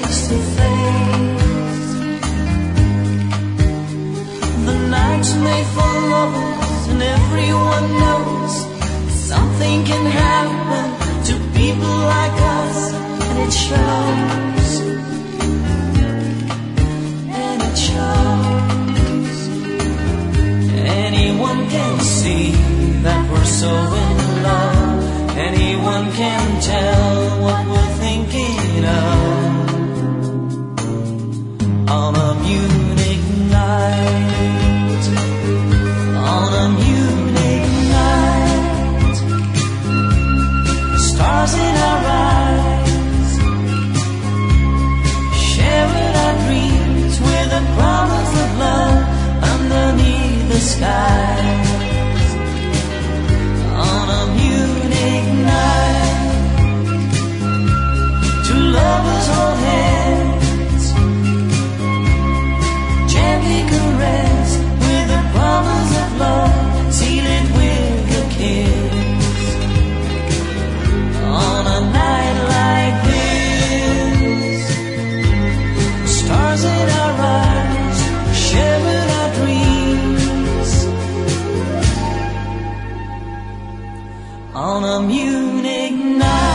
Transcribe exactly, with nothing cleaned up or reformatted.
face to face. The night's made for lovers, and everyone knows something can happen to people like us, and it shows, and it shows. Anyone can see that we're so in love. Anyone can tell what we're thinking of. On a Munich night, on a Munich night, stars in our eyes, sharing our dreams with a promise of love underneath the skies. On a Munich night, two lovers hold hands, gently caress with a promise of love, seal it with a kiss. On a night like this, stars in our eyes, sharing our dreams. On a Munich night.